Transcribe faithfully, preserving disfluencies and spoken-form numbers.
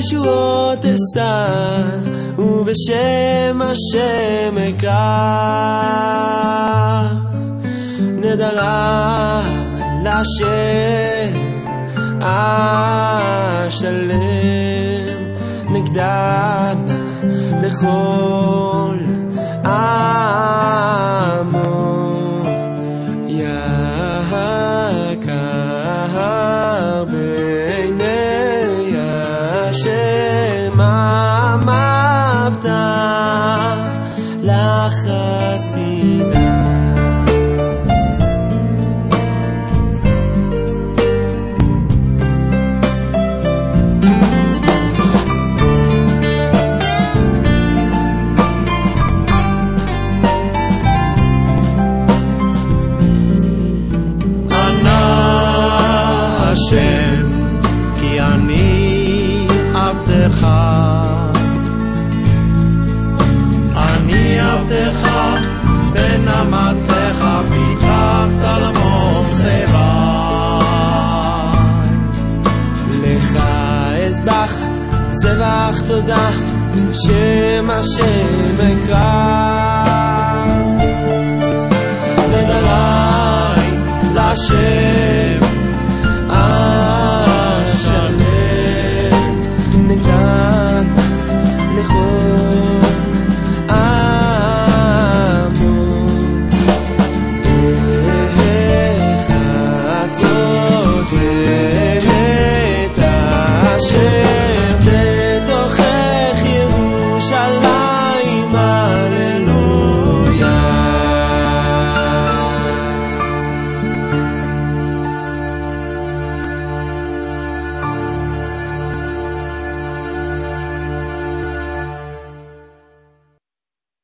ישועות אשא ובשם השם אקרא נדרה להשם אשלם נגדנה לכל עמו יקר בעיני השם אמרת לחסידה השם כי אני עבדך אני עבדך בן אמתך פיתחת למוסרה לך אזבח זבח תודה שם השם אקרא